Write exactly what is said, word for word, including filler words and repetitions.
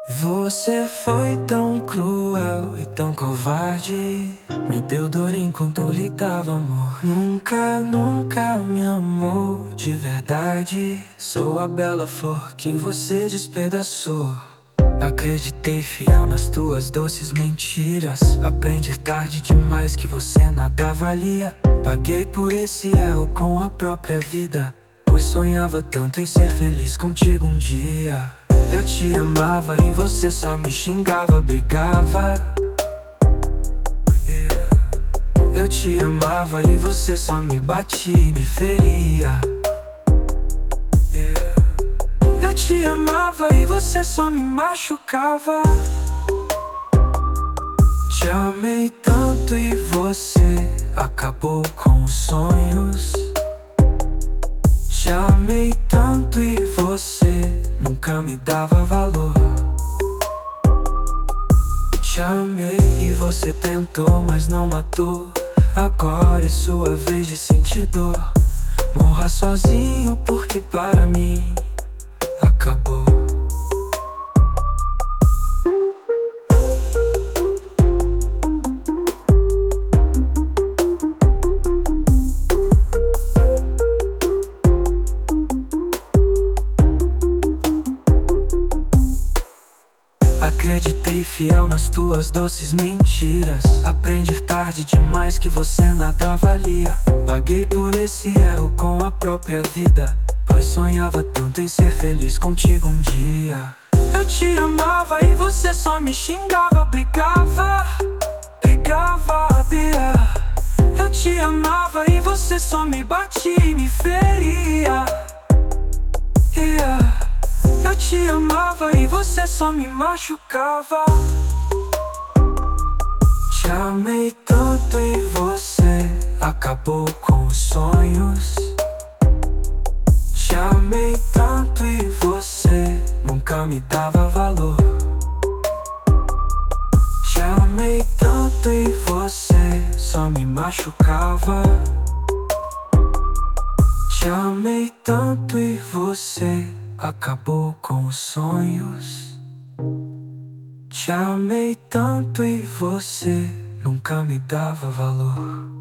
Você foi tão cruel e tão covarde. Me deu dor enquanto lhe dava amor. Nunca, nunca me amou de verdade. Sou a bela flor que você despedaçou. Acreditei fiel nas tuas doces mentiras. Aprendi tarde demais que você nada valia. Paguei por esse erro com a própria vida, pois sonhava tanto em ser feliz contigo um dia. Eu te amava e você só me xingava, brigava. Yeah. Eu te amava e você só me batia e me feria. Yeah. Eu te amava e você só me machucava. Te amei tanto e você acabou com os sonhos. Te amei tanto e você nunca me dava valor. Te amei e você tentou, mas não matou. Agora é sua vez de sentir dor. Morra sozinho porque para mim acabou. Acreditei fiel nas tuas doces mentiras. Aprendi tarde demais que você nada valia. Paguei por esse erro com a própria vida, pois sonhava tanto em ser feliz contigo um dia. Eu te amava e você só me xingava, brigava, brigava, yeah. Eu te amava e você só me batia e me feria, yeah. Eu te amava e você só me machucava. Te amei tanto e você acabou com os sonhos. Te amei tanto e você nunca me dava valor. Te amei tanto e você só me machucava. Te amei tanto e você acabou com os sonhos. Te amei tanto e você nunca me dava valor.